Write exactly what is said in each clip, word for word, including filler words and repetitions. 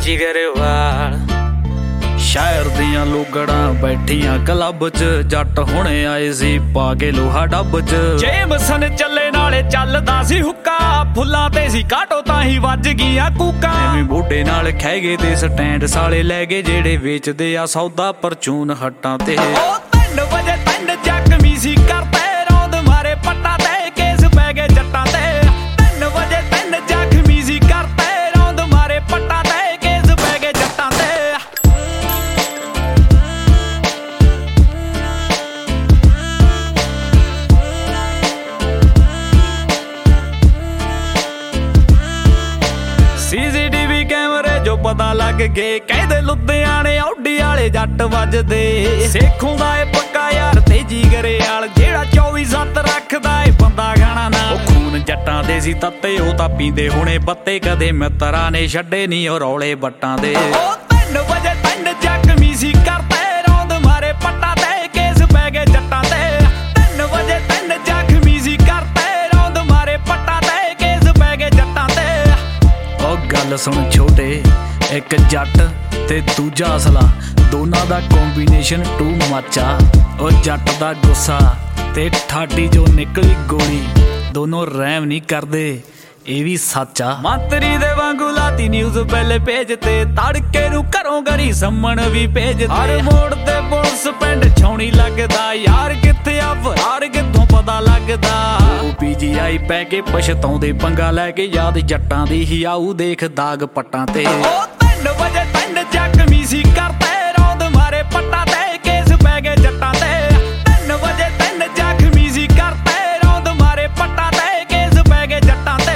ਜਿਗਰ ਵਾਲ। ਸ਼ਹਿਰ ਦੀਆਂ ਲੋਗੜਾਂ ਬੈਠੀਆਂ ਕਲੱਬ 'ਚ, ਜੱਟ ਹੁਣੇ ਆਏ ਸੀ ਪਾ ਕੇ ਲੋਹਾ ਡੱਬ 'ਚ। ਜੇਮਸਨ ਚੱਲੇ ਨਾਲੇ ਚੱਲਦਾ ਸੀ ਹੁੱਕਾ, ਫੁੱਲਾਂ ਤੇ ਸੀ ਕਾਟੋ ਤਾਂ ਹੀ ਵੱਜ ਗਈਆਂ ਕੂਕਾਂ। ਐਵੇਂ ਬੋਡੇ ਨਾਲ ਖਹਿ ਗਏ ਤੇ ਸਟੈਂਡ ਸਾਲੇ ਲੈ ਗਏ, ਜਿਹੜੇ ਵੇਚਦੇ ਆ ਸੌਦਾ ਪਰਚੂਨ ਹੱਟਾਂ ਤੇ। ਉਹ ਤਿੰਨ ਵਜੇ ਤਿੰਨ ਜ਼ਖਮੀ ਸੀ ਕਰਤੇ, ਰੌਂਦ ਮਾਰੇ ਪੱਟਾਂ ਤੇ ਕੇਸ ਪੈ ਗਏ ਜੱਟਾਂ ਤੇ। ਤਿੰਨ ਵਜੇ ਤਿੰਨ ਜ਼ਖਮੀ ਸੀ ਕਰਤੇ, ਰੌਂਦ ਮਾਰੇ ਪੱਟਾਂ ਤੇ ਕੇਸ ਪੈ ਗਏ ਜੱਟਾਂ ਤੇ। ਸੀਸੀਟੀਵੀ ਕੈਮਰੇ ਜੋ ਪਤਾ ਲੱਗ ਗਏ, ਕਹਿੰਦੇ ਲੁਧਿਆਣੇ ਔਡੀ ਵਾਲੇ ਜੱਟ ਵੱਜਦੇ। ਸੇਖੋਂ ਦਾ ਏ ਪੱਕਾ ਯਾਰ ਤੇ ਜਿਗਰੇ ਵਾਲ, ਜਿਹੜਾ ਚੌਵੀ ਸੱਤ ਰੱਖਦਾ ਏ ਬੰਦਾ ਗਾਣਾ ਨਾਲ। ਉਹ ਖੂਨ ਜੱਟਾਂ ਦੇ ਸੀ ਤੱਤੇ, ਉਹ ਤਾਂ ਪੀਂਦੇ ਹੁਣੇ ਬੱਤੇ, ਕਦੇ ਮਿੱਤਰਾਂ ਨੇ ਛੱਡੇ ਨਹੀਂ ਉਹ ਰੌਲੇ ਬੱਟਾਂ ਦੇ। ਉਹ ਤਿੰਨ ਵਜੇ ਤਿੰਨ ਜ਼ਖਮੀ ਸੀ ਕਰਤੇ, ਰੌਂਦ ਮਾਰੇ ਪੱਟਾਂ ਤੇ ਕੇਸ ਪੈ ਗਏ ਜੱਟਾਂ ਤੇ। ਤਿੰਨ ਵਜੇ ਤਿੰਨ ਜ਼ਖਮੀ ਸੀ ਕਰਤੇ, ਰੌਂਦ ਮਾਰੇ ਪੱਟਾਂ ਤੇ ਕੇਸ ਪੈ ਗਏ ਜੱਟਾਂ ਤੇ। ਉਹ ਗੱਲ ਸੁਣ ਛੋਟੇ, ਇੱਕ ਜੱਟ ਤੇ ਦੂਜਾ ਅਸਲਾ, ਦੋਨਾਂ ਦਾ ਕੰਬੀਨੇਸ਼ਨ ਟੂ ਮਾਚਾ। ਉਹ ਜੱਟ ਦਾ ਗੁੱਸਾ ਤੇ ਠਾਡੀ ਜੋ ਨਿਕਲੀ ਗੋਲੀ, ਦੋਨੋਂ ਰਹਿਮ ਨਹੀਂ ਕਰਦੇ, ਇਹ ਵੀ ਸੱਚ ਆ। ਮੰਤਰੀ ਦੇ ਵਾਂਗੂ ਲਾਤੀ ਨਿਊਜ਼ ਪਹਿਲੇ ਪੇਜ ਤੇ, ਤੜਕੇ ਨੂੰ ਘਰੋਂ ਗਰੀ ਸੰਮਣ ਵੀ ਭੇਜਦੇ। ਹਰ ਮੋੜ ਤੇ ਪੁਲਿਸ ਪਿੰਡ ਛਾਉਣੀ ਲੱਗਦਾ, ਯਾਰ ਕਿੱਥੇ ਆ ਫਰਾਰ ਕਿੱਥੋਂ ਪਤਾ ਲੱਗਦਾ। ਉਹ ਪੀਜੀਆਈ ਪੈ ਕੇ ਪਛਤਾਉਂਦੇ, ਪੰਗਾ ਲੈ ਕੇ ਯਾਦ ਜੱਟਾਂ ਦੀ ਹੀ ਆਊ, ਦੇਖ ਦਾਗ ਪੱਟਾਂ ਤੇ। ਉਹ ਤਿੰਨ ਵਜੇ ਤਿੰਨ ਜ਼ਖਮੀ ਸੀ ਕਰਤੇ, ਰੌਂਦ ਮਾਰੇ ਪੱਟਾਂ ਤੇ ਕੇਸ ਪੈ ਗਏ ਜੱਟਾਂ ਤੇ। ਤਿੰਨ ਵਜੇ ਤਿੰਨ ਜ਼ਖਮੀ ਸੀ ਕਰਤੇ, ਰੌਂਦ ਮਾਰੇ ਪੱਟਾਂ ਤੇ ਕੇਸ ਪੈ ਗਏ ਜੱਟਾਂ ਤੇ।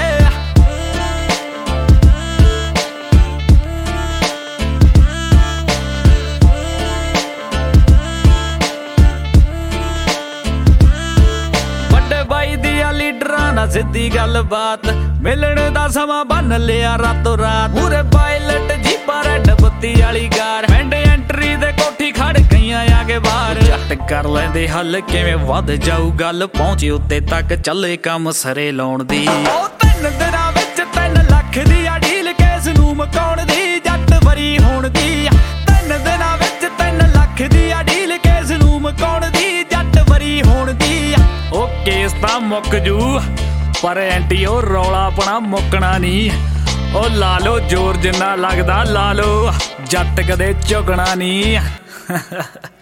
ਵੱਡੇ ਬਾਈ ਦੀਆਂ ਲੀਡਰਾਂ ਨਾਲ ਸਿੱਧੀ ਗੱਲਬਾਤ, ਮਿਲਣ ਦਾ ਸਮਾਂ ਬੰਨ ਲਿਆ ਰਾਤੋਂ ਰਾਤ। ਪੂਰੇ ਪਾਇਲਟ ਜੀਪਾਂ ਰੈੱਡ ਬੱਤੀ ਵਾਲੀ ਕਾਰ, ਪਿੰਡ ਐਂਟਰੀ ਦੇ ਕੋਠੀ ਖੜ ਗਈਆਂ ਆਗੇ ਬਾਹਰ। ਜੱਟ ਕਰ ਲੈਂਦੇ ਹੱਲ ਕਿਵੇਂ ਵੱਧ ਜਾਊ ਗੱਲ, ਪਹੁੰਚੇ ਉੱਤੇ ਤੱਕ ਚੱਲੇ ਕੰਮ ਸਰੇ ਲਾਉਣ ਦੀ। ਉਹ ਤਿੰਨ ਦਿਨਾਂ ਵਿੱਚ ਤਿੰਨ ਲੱਖ ਦੀ ਆ ਡੀਲ, ਕੇਸ ਨੂੰ ਮਕਾਉਣ ਦੀ ਜੱਟ ਵਰੀ ਹੋਣ ਦੀ। ਤਿੰਨ ਦਿਨਾਂ ਵਿੱਚ ਤਿੰਨ ਲੱਖ ਦੀ ਆ ਡੀਲ, ਕੇਸ ਨੂੰ ਮਕਾਉਣ ਦੀ ਜੱਟ ਵਰੀ ਹੋਣ ਦੀ। ਉਹ ਕੇਸ ਤਾਂ ਮੁੱਕ ਜੂ, ਪਰ ਐਂਟੀ ਉਹ ਰੌਲਾ ਆਪਣਾ ਮੁੱਕਣਾ ਨਹੀਂ। ਉਹ ਲਾ ਲੋ ਜ਼ੋਰ ਜਿੰਨਾ ਲੱਗਦਾ ਲਾ ਲੋ, ਜੱਟ ਕਦੇ ਝੁਕਣਾ ਨਹੀਂ।